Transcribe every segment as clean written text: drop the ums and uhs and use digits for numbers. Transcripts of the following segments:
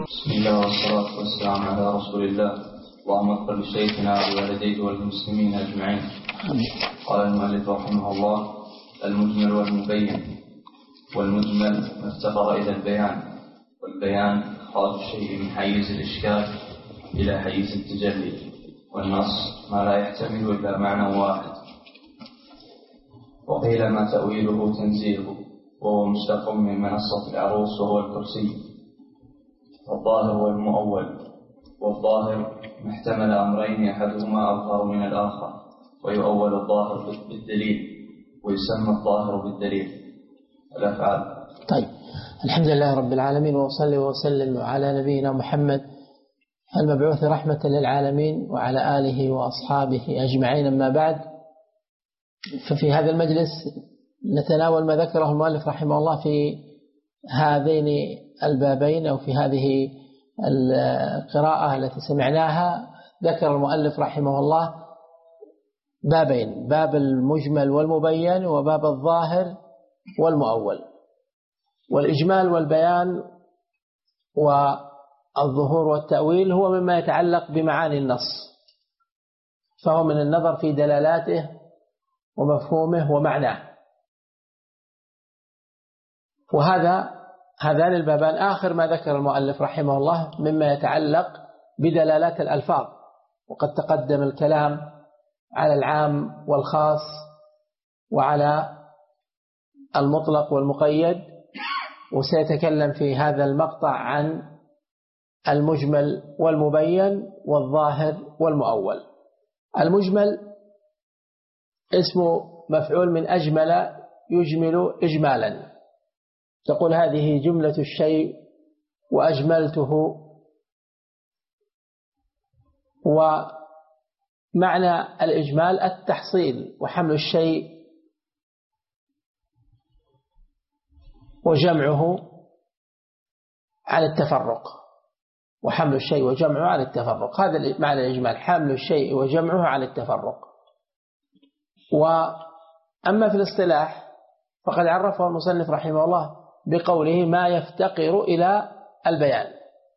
بسم الله والصلاة والسلام على رسول الله. اللهم اغفر لشيخنا ووالديه والمسلمين أجمعين. قال المؤلف رحمه الله: المجمل والمبين. والمجمل ما افتقر إلى البيان، والبيان إخراج الشيء من حيز الإشكال إلى حيز التجلي، والنص ما لا يحتمل إلا معنى واحد. وقيل ما تأويله تنزيله، وهو مشتق من منصة العروس وهو الكرسي. والظاهر والمؤول. والظاهر ما احتمل أمرين أحدهما أظهر من الآخر، ويؤول الظاهر بالدليل، ويسمى الظاهر بالدليل. الأفعال. طيب، الحمد لله رب العالمين، وصلي وسلم على نبينا محمد المبعوث رحمة للعالمين وعلى آله وأصحابه أجمعين. أما بعد، ففي هذا المجلس نتناول ما ذكره المؤلف رحمه الله في هذين البابين، أو في هذه القراءة التي سمعناها. ذكر المؤلف رحمه الله بابين: باب المجمل والمبين، وباب الظاهر والمؤول. والإجمال والبيان والظهور والتأويل هو مما يتعلق بمعاني النص، فهو من النظر في دلالاته ومفهومه ومعناه. هذان البابان آخر ما ذكر المؤلف رحمه الله مما يتعلق بدلالات الألفاظ، وقد تقدم الكلام على العام والخاص وعلى المطلق والمقيد، وسيتكلم في هذا المقطع عن المجمل والمبين والظاهر والمؤول. المجمل اسمه مفعول من أجمل يجمل إجمالا، تقول هذه جملة الشيء وأجملته. ومعنى الإجمال التحصيل وحمل الشيء وجمعه على التفرق، وحمل الشيء وجمعه على التفرق، هذا معنى الإجمال: حمل الشيء وجمعه على التفرق. وأما في الاصطلاح فقد عرفه المصنف رحمه الله بقوله ما يفتقر إلى البيان.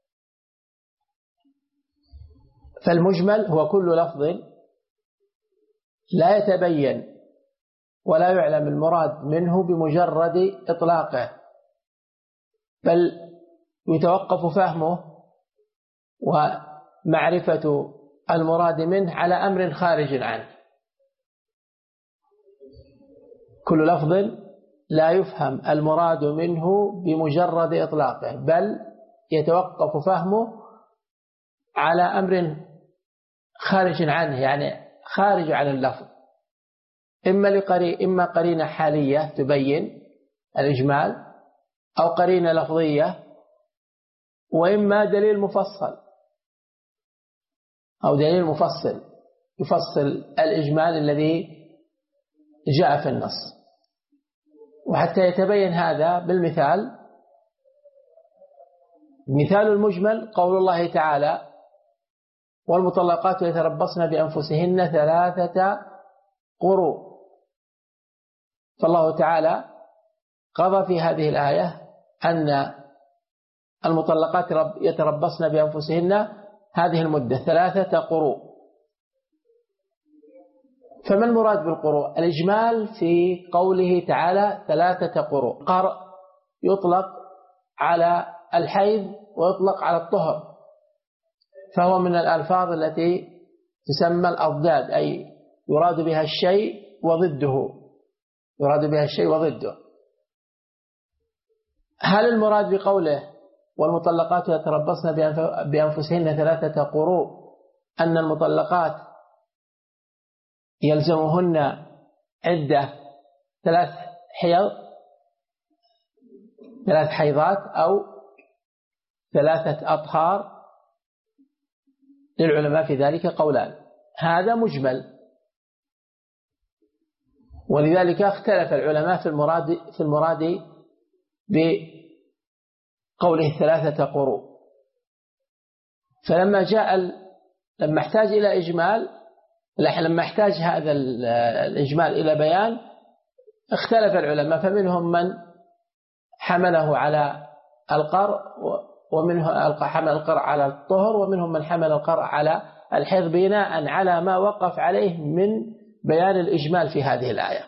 فالمجمل هو كل لفظ لا يتبين ولا يعلم المراد منه بمجرد إطلاقه، بل يتوقف فهمه ومعرفة المراد منه على أمر خارج عنه. كل لفظ لا يفهم المراد منه بمجرد إطلاقه، بل يتوقف فهمه على أمر خارج عنه، يعني خارج عن اللفظ، إما قرينة حالية تبين الإجمال، أو قرينة لفظية، وإما دليل مفصل أو دليل مفصل يفصل الإجمال الذي جاء في النص. وحتى يتبين هذا بالمثال، مثال المجمل قول الله تعالى: والمطلقات يتربصن بأنفسهن 3 قروء. فالله تعالى قضى في هذه الآية أن المطلقات يتربصن بأنفسهن هذه المدة 3 قروء. فما المراد بالقروء؟ الإجمال في قوله تعالى 3 قروء. قرء يطلق على الحيض ويطلق على الطهر، فهو من الألفاظ التي تسمى الأضداد، أي يراد بها الشيء وضده، يراد بها الشيء وضده. هل المراد بقوله والمطلقات يتربصن بأنفسهن 3 قروء أن المطلقات يلزمهن عدة 3 حيضات أو 3 أطهار؟ للعلماء في ذلك قولان. هذا مجمل، ولذلك اختلف العلماء في المراد بقوله 3 قروء. فلما لما احتاج إلى إجمال، لما احتاج هذا الإجمال إلى بيان، اختلف العلماء، فمنهم من حمله على القرء ومنه حمل القرء على الطهر، ومنهم من حمل القرء على الحيض بناء على ما وقف عليه من بيان الإجمال في هذه الآية.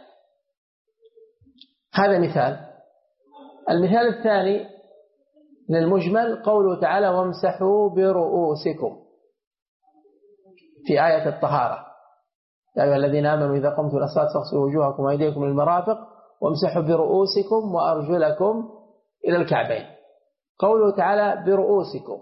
هذا مثال. المثال الثاني للمجمل قوله تعالى وامسحوا برؤوسكم في آية الطهارة، يا أيها الذين آمنوا إذا قمتم إلى الصلاة فاغسلوا وجوهكم وأيديكم للمرافق وامسحوا برؤوسكم وأرجلكم إلى الكعبين. قوله تعالى برؤوسكم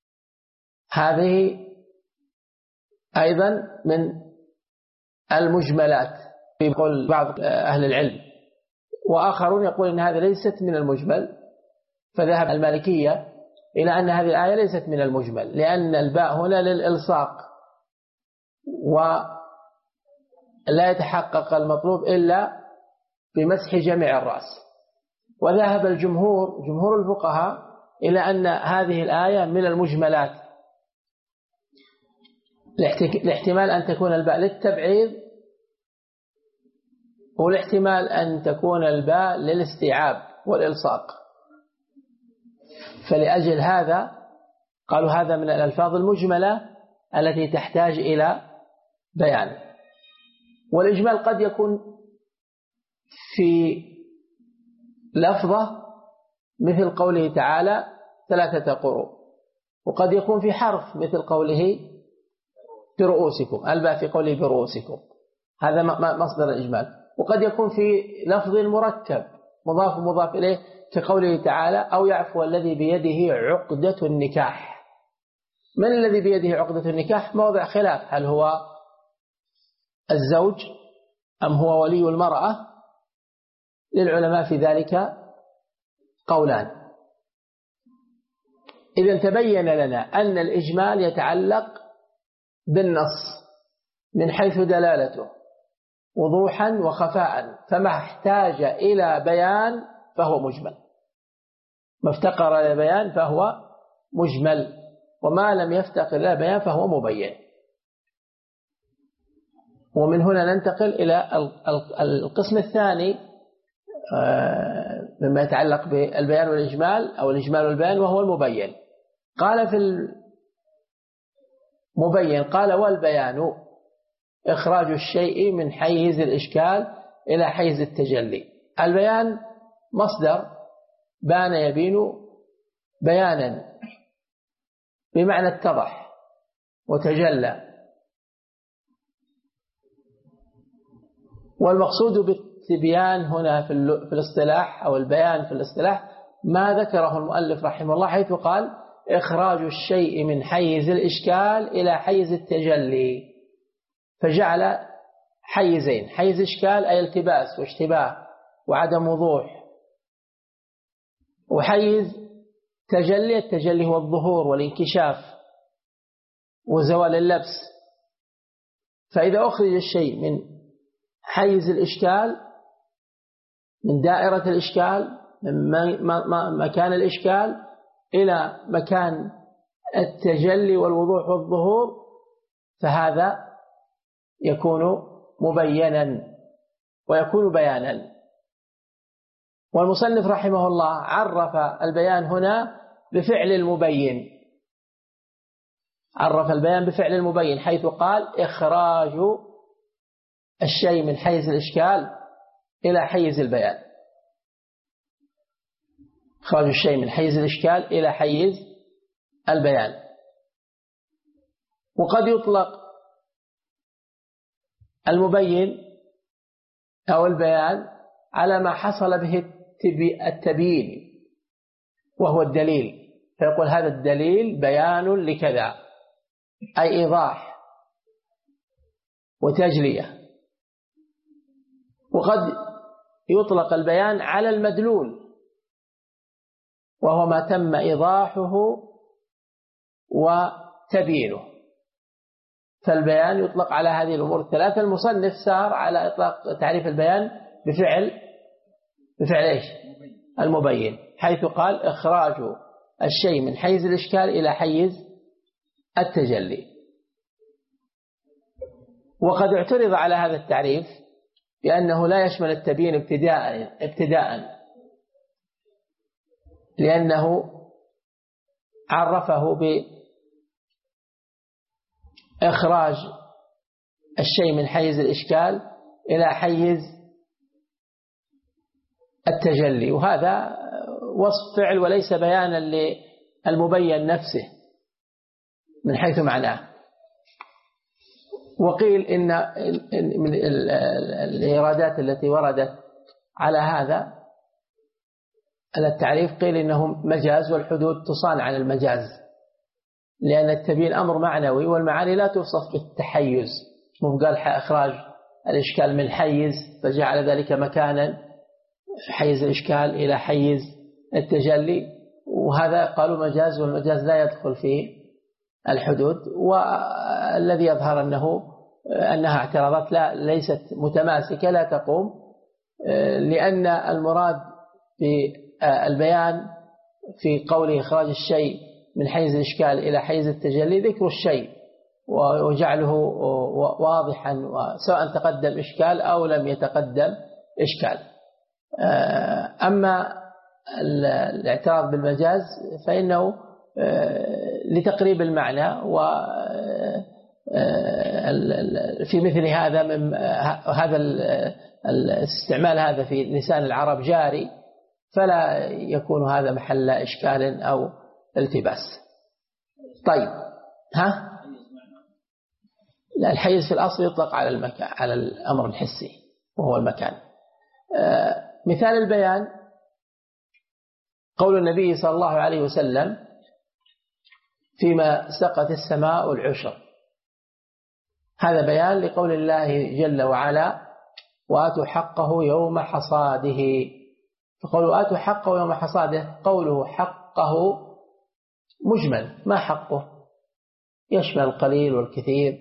هذه أيضا من المجملات في قول بعض أهل العلم، وآخرون يقول إن هذه ليست من المجمل، فذهب المالكية إلى أن هذه الآية ليست من المجمل، لأن الباء هنا للإلصاق ولا يتحقق المطلوب إلا بمسح جميع الرأس. وذهب جمهور الفقهاء إلى أن هذه الآية من المجملات، الاحتمال أن تكون الباء للتبعيض، والاحتمال أن تكون الباء للاستيعاب والإلصاق. فلأجل هذا قالوا هذا من الألفاظ المجملة التي تحتاج إلى بيان. والإجمال قد يكون في لفظة مثل قوله تعالى 3 قروء، وقد يكون في حرف مثل قوله برؤوسكم، الباء في قوله برؤوسكم، هذا مصدر الإجمال. وقد يكون في لفظ مركب مضاف ومضاف إليه كقوله تعالى أو يعفو الذي بيده عقدة النكاح. من الذي بيده عقدة النكاح؟ موضع خلاف، هل هو الزوج أم هو ولي المرأة؟ للعلماء في ذلك قولان. إذن تبين لنا أن الإجمال يتعلق بالنص من حيث دلالته وضوحا وخفاء، فما احتاج إلى بيان فهو مجمل، ما افتقر إلى بيان فهو مجمل، وما لم يفتقر إلى بيان فهو مبين. ومن هنا ننتقل إلى القسم الثاني مما يتعلق بالبيان والإجمال أو الإجمال والبيان، وهو المبين. قال في المبين قال والبيان إخراج الشيء من حيز الإشكال إلى حيز التجلي. البيان مصدر بان يبين بيانا بمعنى اتضح وتجلى، والمقصود بالتبيان هنا في الاصطلاح أو البيان في الاصطلاح ما ذكره المؤلف رحمه الله، حيث قال إخراج الشيء من حيز الإشكال إلى حيز التجلي، فجعل حيزين: حيز إشكال أي التباس واشتباه وعدم وضوح، وحيز تجلي، التجلي هو الظهور والانكشاف وزوال اللبس. فإذا أخرج الشيء من حيز الإشكال، من دائرة الإشكال، من مكان الإشكال إلى مكان التجلي والوضوح والظهور، فهذا يكون مبينا ويكون بيانا. والمصنف رحمه الله عرف البيان هنا بفعل المبين، عرف البيان بفعل المبين حيث قال إخراج الشيء من حيز الإشكال إلى حيز البيان، إخراج الشيء من حيز الإشكال إلى حيز البيان. وقد يطلق المبين أو البيان على ما حصل به التبيين وهو الدليل، فيقول هذا الدليل بيان لكذا، أي إيضاح وتجلية. وقد يطلق البيان على المدلول، وهو ما تم إيضاحه وتبيينه، فالبيان يطلق على هذه الأمور الثلاثة. المصنف سار على إطلاق تعريف البيان بفعل إيش؟ المبين، حيث قال إخراج الشيء من حيز الإشكال إلى حيز التجلي. وقد اعترض على هذا التعريف بأنه لا يشمل التبيين ابتداء، لأنه عرفه بإخراج الشيء من حيز الإشكال إلى حيز التجلي، وهذا وصف فعل وليس بيانا للمبين نفسه من حيث معناه. وقيل إن من الإيرادات التي وردت على هذا على التعريف قيل إنه مجاز، والحدود تصان عن المجاز، لأن التبيين أمر معنوي والمعاني لا توصف بالتحيز. مو قال إخراج الإشكال من حيز فجعل ذلك مكانا حيز الإشكال إلى حيز التجلي، وهذا قالوا مجاز، والمجاز لا يدخل في الحدود. والذي يظهر أنها اعتراضات ليست متماسكة لا تقوم، لأن المراد بالبيان في قول إخراج الشيء من حيز الإشكال إلى حيز التجلي ذكر الشيء وجعله واضحا، سواء تقدم إشكال أو لم يتقدم إشكال. أما الاعتراض بالمجاز فإنه لتقريب المعنى، وفي مثل هذا الاستعمال هذا في لسان العرب جاري، فلا يكون هذا محل إشكال أو التباس. طيب، لا، الحيز في الأصل يطلق على المكان، على الأمر الحسي وهو المكان. مثال البيان قول النبي صلى الله عليه وسلم فيما سقت السماء العشر، هذا بيان لقول الله جل وعلا وآتوا حقه يوم حصاده. فقولوا آتوا حقه يوم حصاده، قوله حقه مجمل، ما حقه؟ يشمل القليل والكثير.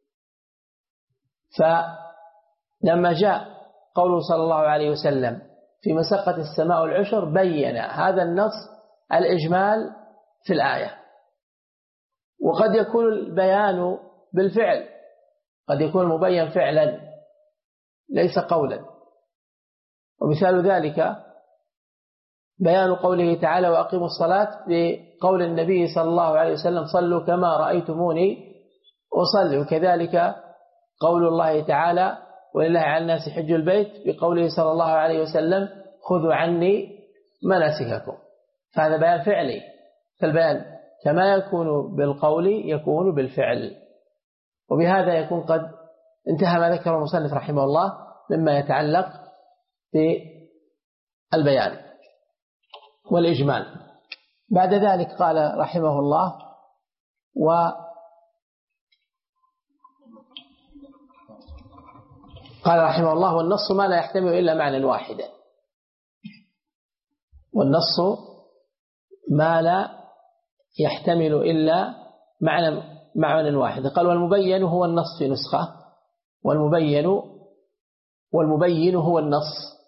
فلما جاء قوله صلى الله عليه وسلم فيما سقت السماء العشر بين هذا النص الإجمال في الآية. وقد يكون البيان بالفعل، قد يكون المبين فعلا ليس قولا. ومثال ذلك بيان قوله تعالى وأقيموا الصلاة بقول النبي صلى الله عليه وسلم صلوا كما رأيتموني أصلي. وكذلك قول الله تعالى ولله على الناس حج البيت بقوله صلى الله عليه وسلم خذوا عني مناسككم. فهذا بيان فعلي، فالبيان كما يكون بالقول يكون بالفعل. وبهذا يكون قد انتهى ما ذكر المصنف رحمه الله مما يتعلق بالبيان والإجمال. بعد ذلك قال رحمه الله والنص ما لا يحتمل إلا معنى واحدا. والنص ما لا يحتمل إلا معنى واحد. قال والمبين هو النص في نسخة، والمبين هو النص.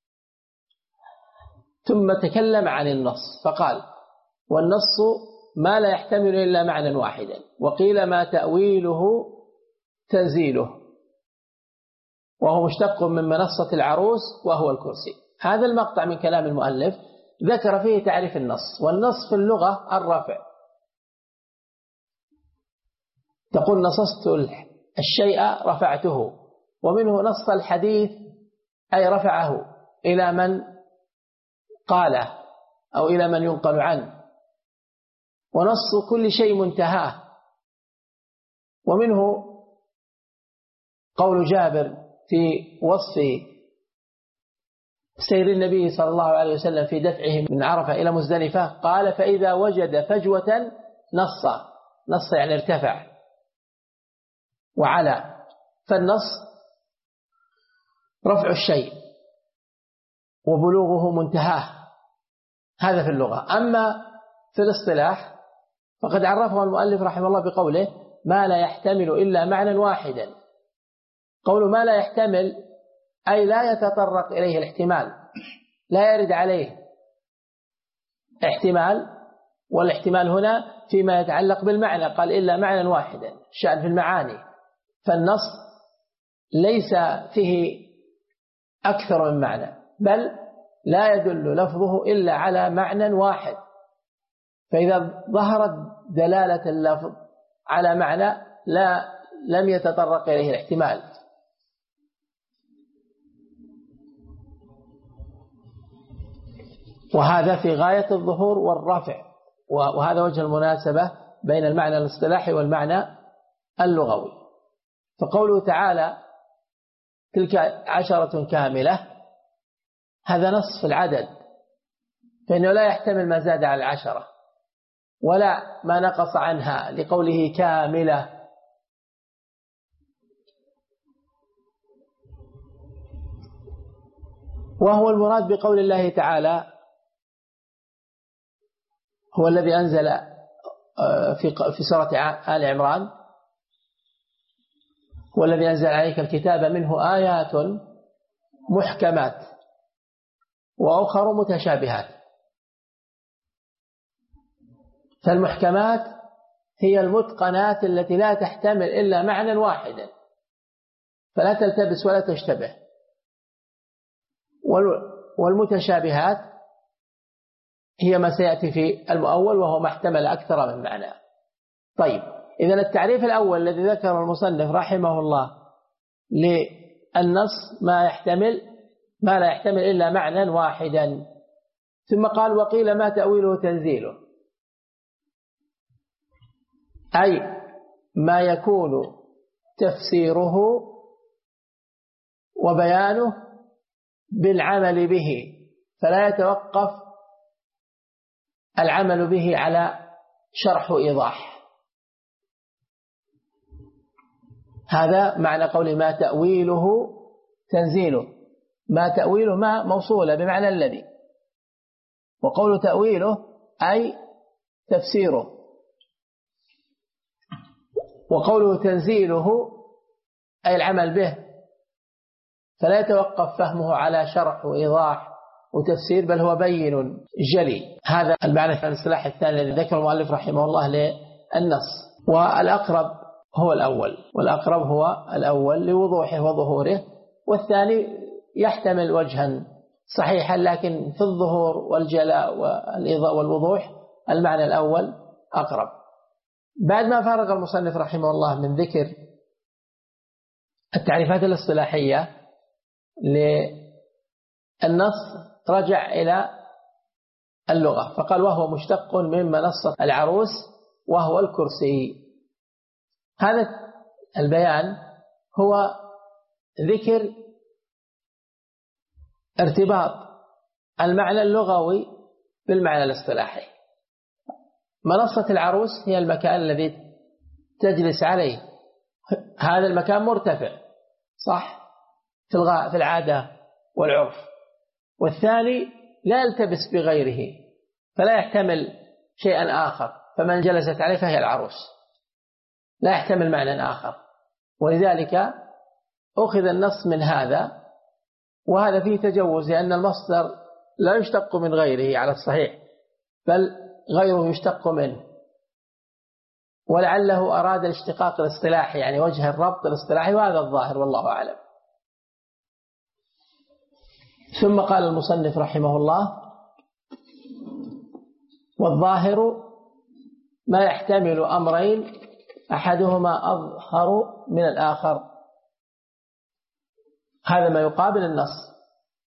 ثم تكلم عن النص فقال والنص ما لا يحتمل إلا معنى واحدا، وقيل ما تأويله تنزيله، وهو مشتق من منصة العروس وهو الكرسي. هذا المقطع من كلام المؤلف ذكر فيه تعريف النص. والنص في اللغة الرفع، تقول نصصت الشيء رفعته، ومنه نص الحديث أي رفعه إلى من قاله أو إلى من ينقل عنه. ونص كل شيء منتهاه. ومنه قول جابر في وصف سير النبي صلى الله عليه وسلم في دفعه من عرفة إلى مزدلفة قال فإذا وجد فجوة نص يعني ارتفع وعلى. فالنص رفع الشيء وبلوغه منتهاه، هذا في اللغة. أما في الاصطلاح فقد عرفه المؤلف رحمه الله بقوله ما لا يحتمل إلا معنى واحدا. قول ما لا يحتمل أي لا يتطرق إليه الاحتمال، لا يرد عليه احتمال، والاحتمال هنا فيما يتعلق بالمعنى. قال إلا معنى واحدا، شأن في المعاني. فالنص ليس فيه أكثر من معنى، بل لا يدل لفظه إلا على معنى واحد. فإذا ظهرت دلالة اللفظ على معنى لم يتطرق إليه الاحتمال. وهذا في غاية الظهور والرفع، وهذا وجه المناسبة بين المعنى الاصطلاحي والمعنى اللغوي. فقوله تعالى تلك 10 كاملة، هذا نصف العدد، فإنه لا يحتمل ما زاد على 10 ولا ما نقص عنها، لقوله كاملة. وهو المراد بقول الله تعالى هو الذي أنزل في سورة آل عمران هو الذي أنزل عليك الكتاب منه آيات محكمات وأخر متشابهات. فالمحكمات هي المتقنات التي لا تحتمل إلا معنى واحدا، فلا تلتبس ولا تشتبه. والمتشابهات هي ما سيأتي في المؤول، وهو ما احتمل أكثر من معنى. طيب، إذن التعريف الأول الذي ذكره المصنف رحمه الله للنص ما لا يحتمل إلا معنى واحدا. ثم قال وقيل ما تأويله تنزيله، أي ما يكون تفسيره وبيانه بالعمل به، فلا يتوقف العمل به على شرح وإيضاح. هذا معنى قول ما تأويله تنزيله. ما تأويله ما موصولة بمعنى الذي، وقول تأويله أي تفسيره، وقوله تنزيله أي العمل به، فلا يتوقف فهمه على شرح وإيضاح وتفسير، بل هو بين جلي. هذا المعنى الاصطلاحي الثاني الذي ذكر المؤلف رحمه الله للنص. والأقرب هو الأول لوضوحه وظهوره، والثاني يحتمل وجها صحيحا، لكن في الظهور والجلاء والوضوح المعنى الأول أقرب. بعد ما فرغ المصنف رحمه الله من ذكر التعريفات الاصطلاحية للنص، رجع إلى اللغة فقال وهو مشتق من منصة العروس وهو الكرسي. هذا البيان هو ذكر ارتباط المعنى اللغوي بالمعنى الاصطلاحي. منصة العروس هي المكان الذي تجلس عليه، هذا المكان مرتفع صح في العادة والعرف، والثاني لا يلتبس بغيره فلا يحتمل شيئا آخر، فمن جلست عليه فهي العروس، لا يحتمل معنى آخر. ولذلك أخذ النص من هذا، وهذا فيه تجوز، لأن المصدر لا يشتق من غيره على الصحيح، بل غيره يشتق منه، ولعله أراد الاشتقاق الاصطلاحي، يعني وجه الربط الاصطلاحي، وهذا الظاهر والله أعلم. ثم قال المصنف رحمه الله والظاهر ما يحتمل أمرين أحدهما أظهر من الآخر، هذا ما يقابل النص.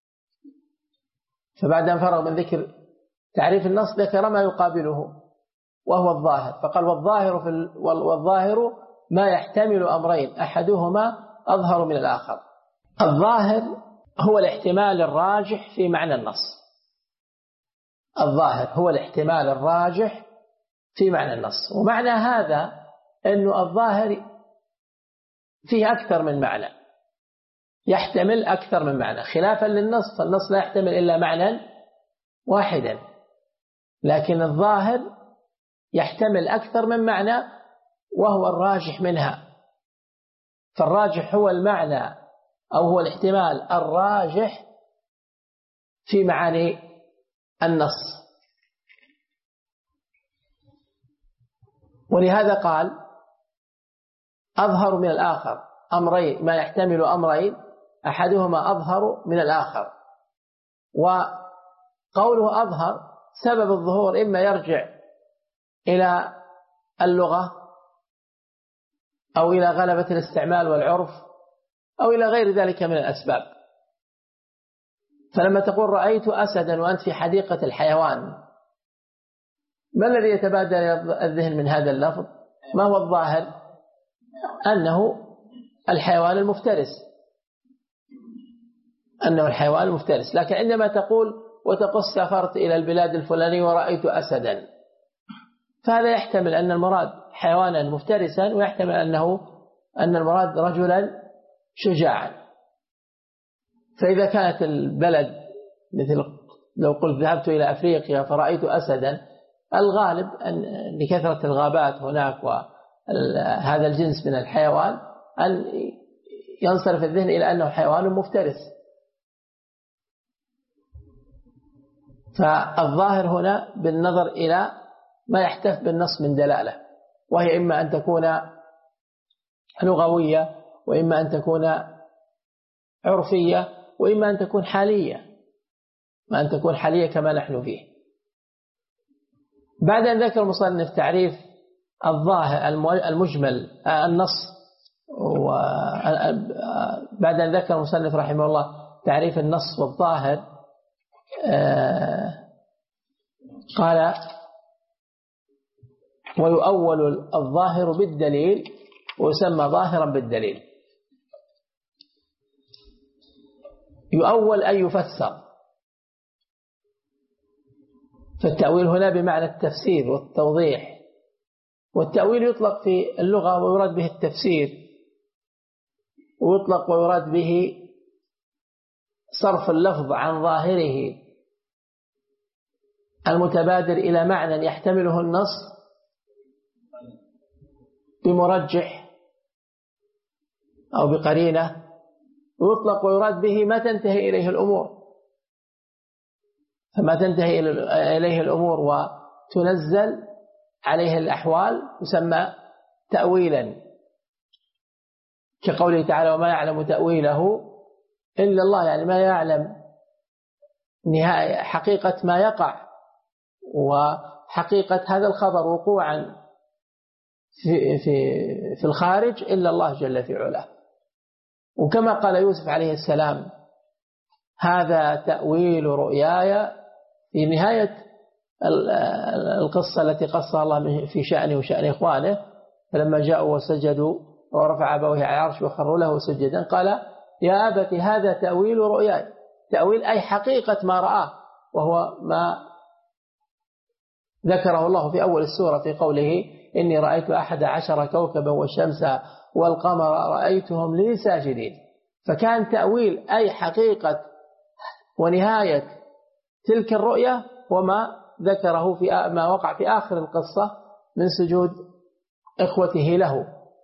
فبعد أن فرغ من ذكر تعريف النص ذكر ما يقابله وهو الظاهر، فقال والظاهر ما يحتمل أمرين أحدهما أظهر من الآخر. الظاهر هو الاحتمال الراجح في معنى النص، الظاهر هو الاحتمال الراجح في معنى النص. ومعنى هذا أنه الظاهر فيه أكثر من معنى، يحتمل أكثر من معنى، خلافا للنص، فالنص لا يحتمل إلا معنى واحدا، لكن الظاهر يحتمل أكثر من معنى وهو الراجح منها. فالراجح هو المعنى أو هو الاحتمال الراجح في معاني النص. ولهذا قال أظهر من الآخر، أمرين ما يحتمل أمرين أحدهما أظهر من الآخر. وقوله أظهر سبب الظهور إما يرجع إلى اللغة أو إلى غلبة الاستعمال والعرف أو إلى غير ذلك من الأسباب. فلما تقول رأيت أسدا وأنت في حديقة الحيوان، ما الذي يتبادر الذهن من هذا اللفظ؟ ما هو الظاهر؟ أنه الحيوان المفترس، أنه الحيوان المفترس. لكن عندما تقول وتقول سافرت إلى البلاد الفلانية ورأيت أسدا، فهذا يحتمل أن المراد حيوانا مفترسا، ويحتمل أن المراد رجلا شجاعا. فإذا كانت البلد مثل لو قلت ذهبت إلى أفريقيا فرأيت أسدا، الغالب أن لكثرة الغابات هناك وهذا الجنس من الحيوان أن ينصرف الذهن إلى أنه حيوان مفترس. فالظاهر هنا بالنظر إلى ما يحتف بالنص من دلالة، وهي إما أن تكون لغوية، وإما أن تكون عرفية، وإما أن تكون حالية، ما أن تكون حالية كما نحن فيه. بعد أن ذكر المصنف تعريف الظاهر المجمل النص، وبعد أن ذكر المصنف رحمه الله تعريف النص والظاهر، قال ويؤول الظاهر بالدليل ويسمى ظاهرا بالدليل. يؤول أي يفسر، فالتأويل هنا بمعنى التفسير والتوضيح، والتأويل يطلق في اللغة ويراد به التفسير، ويطلق ويراد به صرف اللفظ عن ظاهره المتبادر إلى معنى يحتمله النص بمرجح أو بقرينة، ويطلق ويراد به ما تنتهي إليه الأمور، فما تنتهي إليه الأمور وتنزل عليه الأحوال يسمى تأويلا، كقوله تعالى وما يعلم تأويله إلا الله، يعني ما يعلم نهاية حقيقة ما يقع وحقيقة هذا الخبر وقوعا في الخارج إلا الله جل في علاه. وكما قال يوسف عليه السلام هذا تأويل رؤياي في نهاية القصة التي قصها الله في شأنه وشأن إخوانه، فلما جاءوا وسجدوا ورفع أبويه على العرش وخروا له سجدا قال يا أبت هذا تأويل رؤياي، تأويل أي حقيقة ما رآه، وهو ما ذكره الله في أول السورة في قوله إني رأيت 11 كوكبا والشمس والقمر رأيتهم لي ساجدين. فكان تأويل أي حقيقة ونهاية تلك الرؤية وما ذكره في ما وقع في آخر القصة من سجود إخوته له،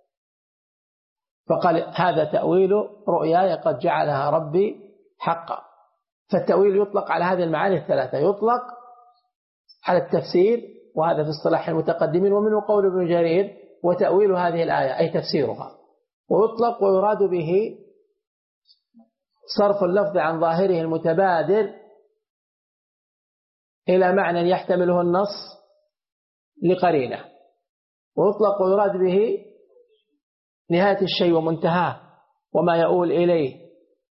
فقال هذا تأويل رؤياي قد جعلها ربي حقا. فالتأويل يطلق على هذه المعاني الثلاثة، يطلق على التفسير وهذا في اصطلاح المتقدمين، ومنه قول ابن جرير وتأويل هذه الآية أي تفسيرها، ويطلق ويراد به صرف اللفظ عن ظاهره المتبادر إلى معنى يحتمله النص لقرينة، ويطلق ويراد به نهاية الشيء ومنتهاه وما يؤول إليه.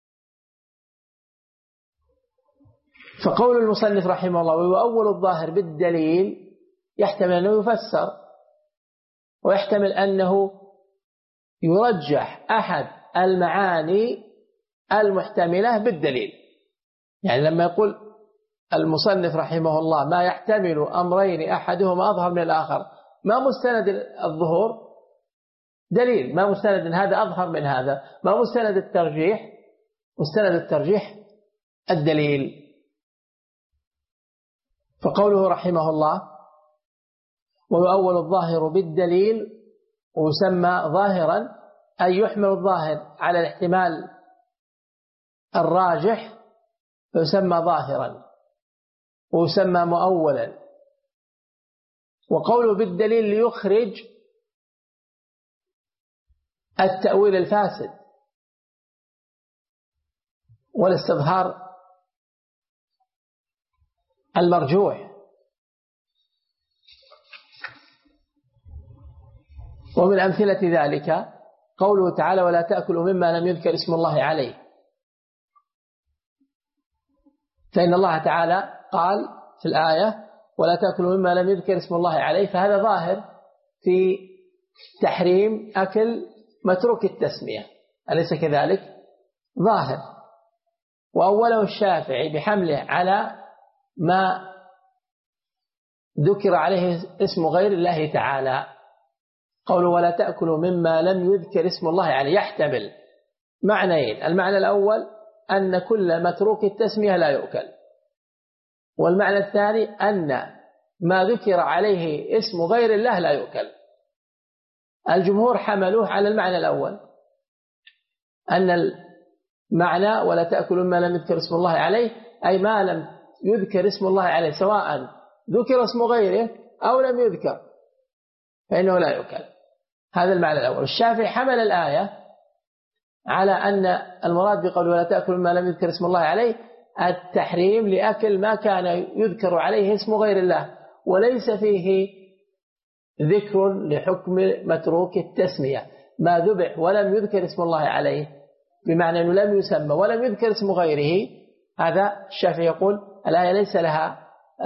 فقول المصنف رحمه الله ويؤول الظاهر بالدليل يحتمل أنه يفسر، ويحتمل أنه يرجح أحد المعاني المحتملة بالدليل. يعني لما يقول المصنف رحمه الله ما يحتمل أمرين أحدهما أظهر من الآخر، ما مستند الظهور؟ دليل. ما مستند هذا أظهر من هذا؟ ما مستند الترجيح؟ مستند الترجيح الدليل. فقوله رحمه الله ويؤول الظاهر بالدليل ويسمى ظاهرا أي يحمل الظاهر على الاحتمال الراجح فيسمى ظاهرا ويسمى مؤولا. وقوله بالدليل ليخرج التأويل الفاسد والاستظهار المرجوح. ومن أمثلة ذلك قوله تعالى ولا تأكلوا مما لم يذكر اسم الله عليه، فإن الله تعالى قال في الآية ولا تأكلوا مما لم يذكر اسم الله عليه، فهذا ظاهر في تحريم أكل متروك التسمية، أليس كذلك؟ ظاهر. وأوله الشافعي بحمله على ما ذكر عليه اسم غير الله تعالى، قوله ولا تأكلوا مما لم يذكر اسم الله عليه يحتمل معنيين: المعنى الأول أن كل متروك التسمية لا يؤكل، والمعنى الثاني أن ما ذكر عليه اسم غير الله لا يؤكل. الجمهور حملوه على المعنى الأول، أن المعنى ولا تأكلوا مما لم يذكر اسم الله عليه أي ما لم يذكر اسم الله عليه، سواء ذكر اسم غيره أو لم يذكر فإنه لا يؤكل. هذا المعنى الأول. الشافعي حمل الآية على أن المراد بقول ولا تأكلوا مما لم يذكر اسم الله عليه التحريم لأكل ما كان يذكر عليه اسم غير الله، وليس فيه ذكر لحكم متروك التسمية، ما ذبح ولم يذكر اسم الله عليه بمعنى أنه لم يسمى ولم يذكر اسم غيره، هذا الشافعي يقول الآية ليس لها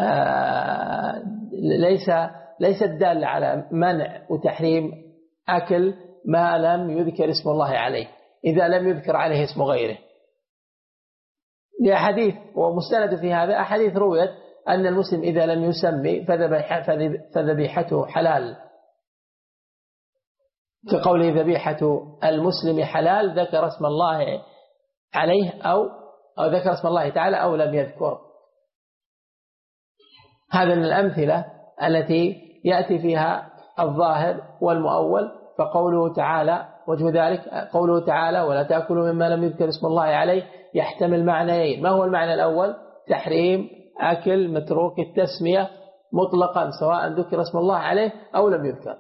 ليست دالة على منع وتحريم أكل ما لم يذكر اسم الله عليه إذا لم يذكر عليه اسم غيره، لأحاديث ومستند في هذا أحاديث رويت أن المسلم إذا لم يسمي فذبيحته حلال، كقوله ذبيحة المسلم حلال ذكر اسم الله عليه أو ذكر اسم الله تعالى أو لم يذكر. هذا من الأمثلة التي يأتي فيها الظاهر والمؤول. فقوله تعالى وجه ذلك قوله تعالى ولا تأكلوا مما لم يذكر اسم الله عليه يحتمل معنيين: ما هو المعنى الأول؟ تحريم أكل متروك التسمية مطلقا سواء ذكر اسم الله عليه أو لم يذكر،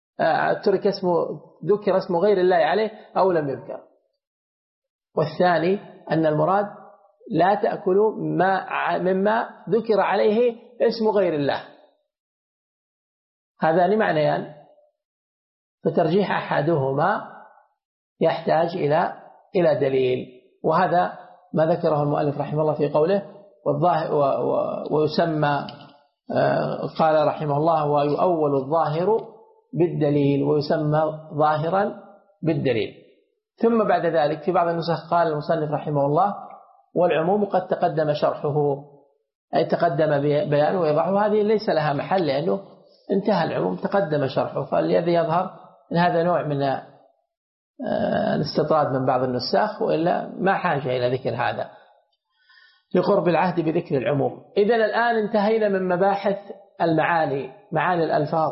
ذكر اسم غير الله عليه أو لم يذكر. والثاني أن المراد لا تأكلوا مما ذكر عليه اسم غير الله. هذان معنيان، فترجيح أحدهما يحتاج إلى دليل، وهذا ما ذكره المؤلف رحمه الله في قوله ويسمى قال رحمه الله ويؤول الظاهر بالدليل ويسمى ظاهرا بالدليل. ثم بعد ذلك في بعض النسخ قال المصنف رحمه الله والعموم قد تقدم شرحه، أي تقدم بيانه ويضعه، هذه ليس لها محل لأنه انتهى العموم تقدم شرحه، فالذي يظهر أن هذا نوع من الاستطراد من بعض النساخ، وإلا ما حاجة إلى ذكر هذا لقرب العهد بذكر العموم. إذن الآن انتهينا من مباحث معاني الألفاظ،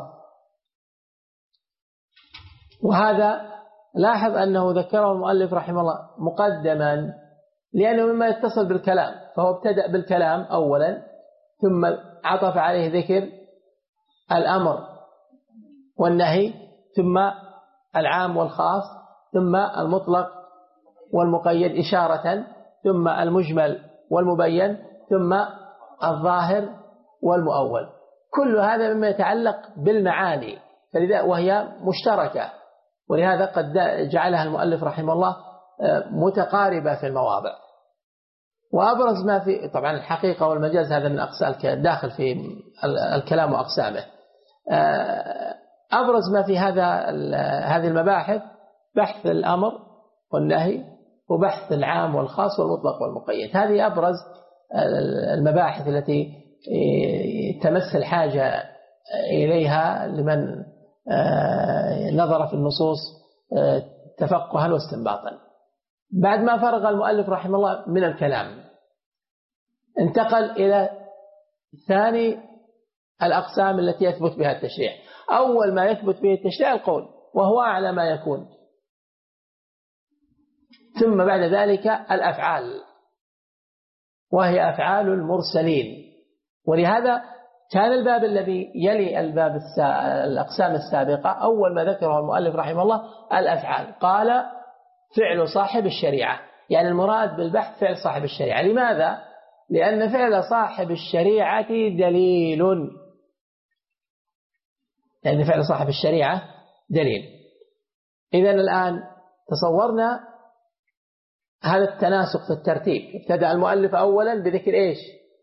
وهذا لاحظ أنه ذكره المؤلف رحمه الله مقدما لأنه مما يتصل بالكلام، فهو ابتدأ بالكلام أولا ثم عطف عليه ذكر الأمر والنهي ثم العام والخاص ثم المطلق والمقيد إشارة ثم المجمل والمبين ثم الظاهر والمؤول. كل هذا مما يتعلق بالمعاني وهي مشتركة، ولهذا قد جعلها المؤلف رحمه الله متقاربة في المواضع. وأبرز ما في طبعا الحقيقة والمجاز هذا من أقسام داخل في الكلام وأقسامه. أبرز ما في هذه المباحث بحث الأمر والنهي وبحث العام والخاص والمطلق والمقيد. هذه أبرز المباحث التي تمس الحاجة إليها لمن نظر في النصوص تفقها واستنباطا. بعد ما فرغ المؤلف رحمه الله من الكلام انتقل إلى ثاني الأقسام التي يثبت بها التشريع. أول ما يثبت به التشريع القول، وهو أعلى ما يكون، ثم بعد ذلك الأفعال، وهي أفعال المرسلين. ولهذا كان الباب الذي يلي الأقسام السابقة أول ما ذكره المؤلف رحمه الله الأفعال، قال فعل صاحب الشريعة، يعني المراد بالبحث فعل صاحب الشريعة. لماذا؟ لأن فعل صاحب الشريعة دليل، لأن فعل صاحب الشريعة دليل. إذن الآن تصورنا هذا التناسق في الترتيب. ابتدأ المؤلف أولا بذكر إيش؟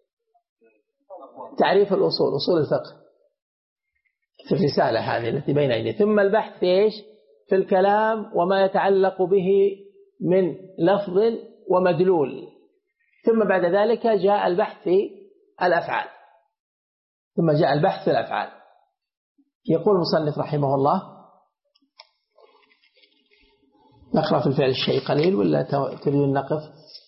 تعريف الأصول، أصول الفقه في الرسالة هذه التي بين أيدينا، ثم البحث في إيش؟ في الكلام وما يتعلق به من لفظ ومدلول، ثم بعد ذلك جاء البحث في الأفعال، يقول المصنف رحمه الله، نقرأ في الفعل الشيء قليل ولا تريدون نقف؟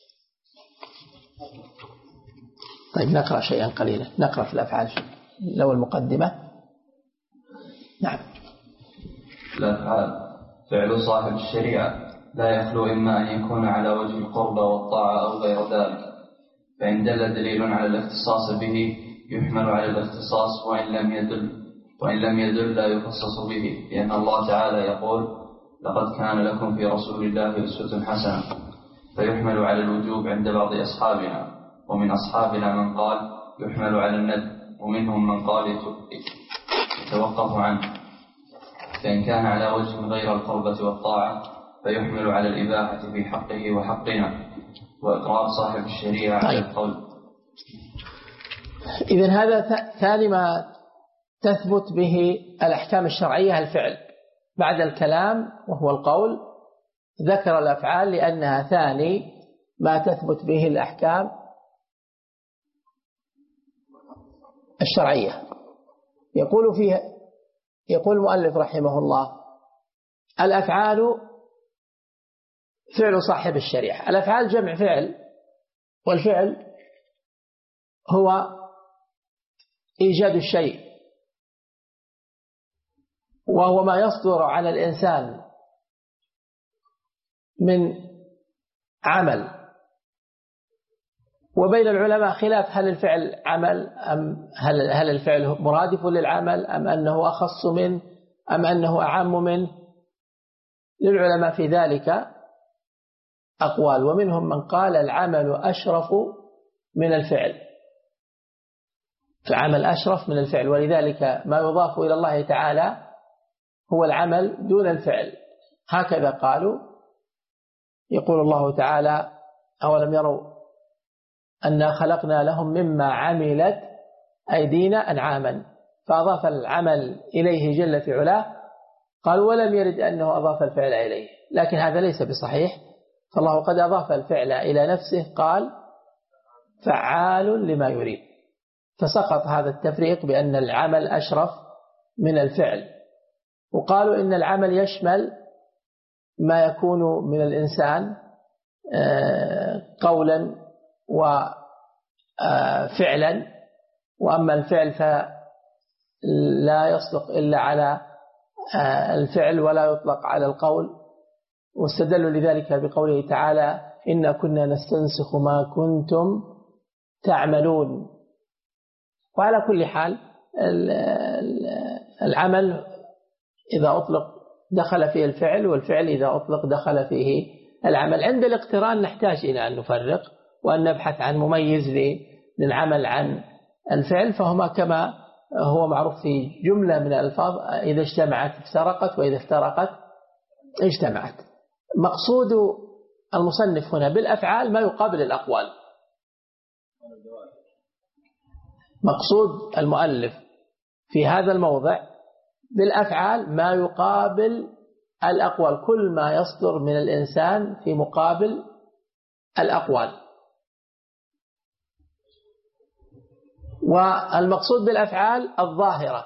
طيب نقرأ شيئا قليلا، نقرأ في الأفعال لو المقدمة. نعم. الأفعال فعل صاحب الشريعة لا يخلو إما أن يكون على وجه القربة والطاعة أو غير ذلك، فإن دل دليل على الاختصاص به يحمل على الاختصاص، وإن لم يدل لا يخصص به، لأن الله تعالى يقول: لقد كان لكم في رسول الله أسوة حسنة، فيحمل على الوجوب عند بعض أصحابنا، ومن أصحابنا من قال يحمل على الندب، ومنهم من قال يتوقف عنه، فإن كان على وجه غير القربة والطاعة فيحمل على الإباحة في حقه وحقنا، وإقرار صاحب الشريعة على القول. إذن هذا ثاني ما تثبت به الأحكام الشرعية الفعل بعد الكلام وهو القول. ذكر الأفعال لأنها ثاني ما تثبت به الأحكام الشرعية. يقول المؤلف رحمه الله: الأفعال فعل صاحب الشريعة. الأفعال جمع فعل، والفعل هو إيجاد الشيء، وهو ما يصدر على الإنسان من عمل. وبين العلماء خلاف هل الفعل عمل أم هل الفعل مرادف للعمل أم أنه أخص منه أم أنه أعم منه. للعلماء في ذلك أقوال، ومنهم من قال العمل أشرف من الفعل، العمل أشرف من الفعل، ولذلك ما يضاف إلى الله تعالى هو العمل دون الفعل. هكذا قالوا. يقول الله تعالى: أولم يروا أنا خلقنا لهم مما عملت أيدينا أنعاما، فأضاف العمل إليه جل في علاه. قال: ولم يرد أنه أضاف الفعل إليه، لكن هذا ليس بصحيح، فالله قد أضاف الفعل إلى نفسه، قال: فعال لما يريد. فسقط هذا التفريق بأن العمل أشرف من الفعل. وقالوا إن العمل يشمل ما يكون من الإنسان قولا وفعلا، وأما الفعل فلا يصدق إلا على الفعل ولا يطلق على القول. واستدلوا لذلك بقوله تعالى: إنا كنا نستنسخ ما كنتم تعملون. وعلى كل حال العمل إذا أطلق دخل فيه الفعل، والفعل إذا أطلق دخل فيه العمل. عند الاقتران نحتاج إلى أن نفرق وأن نبحث عن مميز للعمل عن الفعل، فهما كما هو معروف في جملة من الألفاظ: إذا اجتمعت افترقت، وإذا افترقت اجتمعت. مقصود المصنف هنا بالأفعال ما يقابل الأقوال. مقصود المؤلف في هذا الموضع بالأفعال ما يقابل الأقوال، كل ما يصدر من الإنسان في مقابل الأقوال. والمقصود بالأفعال الظاهرة،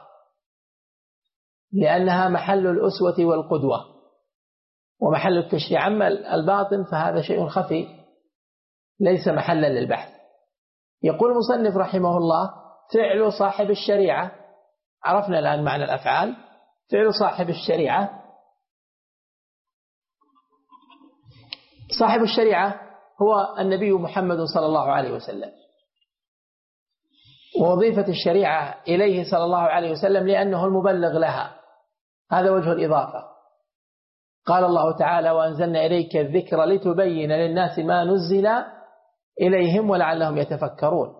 لأنها محل الأسوة والقدوة ومحل التشريع. أما الباطن فهذا شيء خفي ليس محلا للبحث. يقول المصنف رحمه الله: فعل صاحب الشريعة. عرفنا الآن معنى الأفعال. فعل صاحب الشريعة، صاحب الشريعة هو النبي محمد صلى الله عليه وسلم، ووظيفة الشريعة إليه صلى الله عليه وسلم لأنه المبلغ لها. هذا وجه الإضافة. قال الله تعالى: وأنزلنا إليك الذكر لتبين للناس ما نزل إليهم ولعلهم يتفكرون.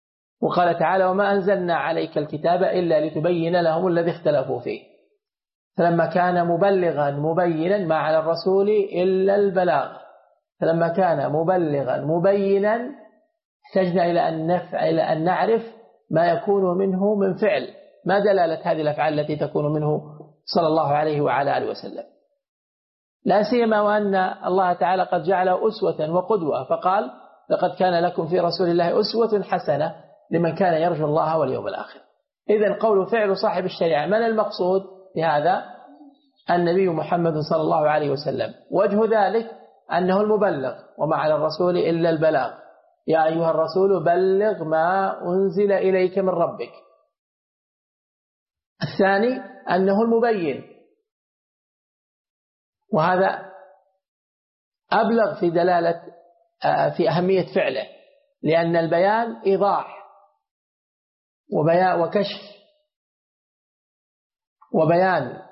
وقال تعالى: وما أنزلنا عليك الكتاب إلا لتبين لهم الذي اختلفوا فيه. فلما كان مبلغا مبينا ما على الرسول إلا البلاغ. فلما كان مبلغا مبينا احتجنا إلى أن نعرف ما يكون منه من فعل، ما دلالة هذه الأفعال التي تكون منه صلى الله عليه وعلى آله وسلم، لا سيما وأن الله تعالى قد جعله أسوة وقدوة، فقال لقد كان لكم في رسول الله أسوة حسنة لمن كان يرجو الله واليوم الآخر. إذن قول فعل صاحب الشريعة، من المقصود بهذا؟ النبي محمد صلى الله عليه وسلم. وجه ذلك أنه المبلغ وما على الرسول إلا البلاغ، يا أيها الرسول بلغ ما أنزل إليك من ربك. الثاني أنه المبين، وهذا أبلغ في دلالة في أهمية فعله، لأن البيان إيضاح وكشف وبيان،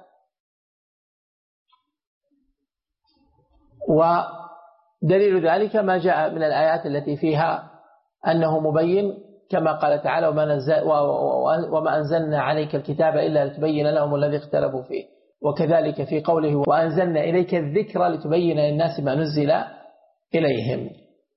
ودليل ذلك ما جاء من الآيات التي فيها أنه مبين، كما قال تعالى وما أنزلنا عليك الكتاب إلا لتبين لهم الذي اختلفوا فيه، وكذلك في قوله وأنزلنا إليك الذكر لتبين للناس ما نزل إليهم.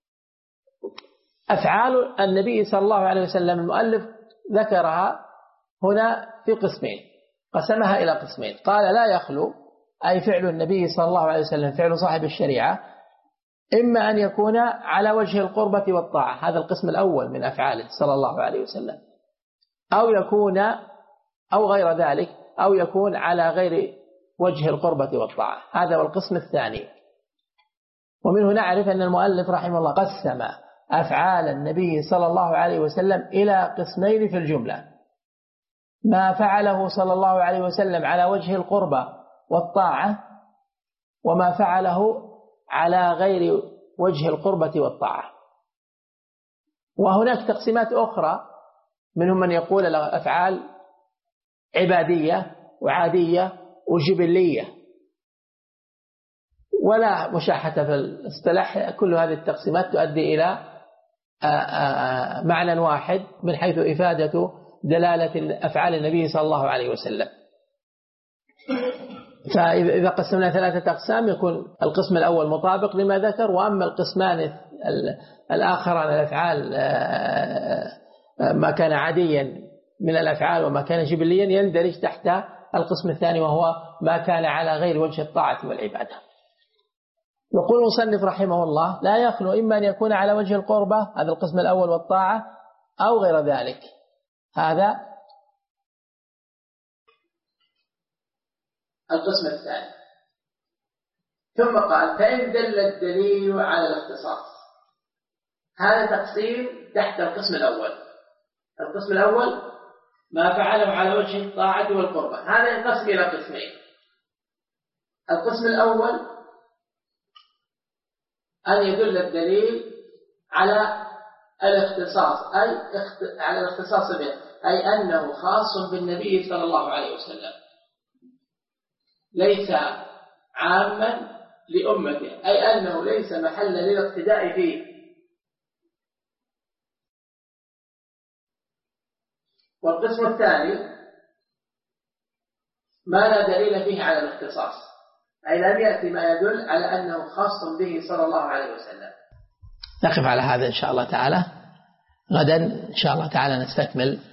أفعال النبي صلى الله عليه وسلم المؤلف ذكرها هنا في قسمين، قسمها إلى قسمين. قال لا يخلو، أي فعل النبي صلى الله عليه وسلم فعل صاحب الشريعة، إما أن يكون على وجه القربة والطاعة، هذا القسم الأول من أفعاله صلى الله عليه وسلم، أو يكون أو غير ذلك، أو يكون على غير وجه القربة والطاعة، هذا هو القسم الثاني. ومنه نعرف أن المؤلف رحمه الله قسم أفعال النبي صلى الله عليه وسلم إلى قسمين في الجملة: ما فعله صلى الله عليه وسلم على وجه القربة والطاعة، وما فعله على غير وجه القربة والطاعة. وهناك تقسيمات أخرى، منهم من يقول الأفعال عبادية وعادية وجبلية، ولا مشاحة في الاصطلاح، كل هذه التقسيمات تؤدي إلى معنى واحد من حيث إفادة دلالة أفعال النبي صلى الله عليه وسلم. فإذا قسمنا ثلاثة أقسام يكون القسم الأول مطابق لما ذكر، وأما القسمان الآخران الأفعال ما كان عاديا من الأفعال وما كان جبليا يندرج تحت القسم الثاني، وهو ما كان على غير وجه الطاعة والعبادة. يقول المصنف رحمه الله لا يخلو إما أن يكون على وجه القربة، هذا القسم الأول والطاعة، أو غير ذلك، هذا القسم الثاني. ثم قال فإن دل الدليل على الاختصاص، هذا تقسيم تحت القسم الأول. القسم الأول ما فعله على وجه الطاعة والقربة، هذا ينقسم إلى قسمين. القسم الأول أن يدل الدليل على الاختصاص، أي على الاختصاص به، أي أنه خاص بالنبي صلى الله عليه وسلم، ليس عاما لأمته، أي أنه ليس محلا للاقتداء فيه. والقسم الثاني ما لا دليل فيه على الاختصاص، أي لم يأتي ما يدل على أنه خاص به صلى الله عليه وسلم. نقف على هذا إن شاء الله تعالى، غدا إن شاء الله تعالى نستكمل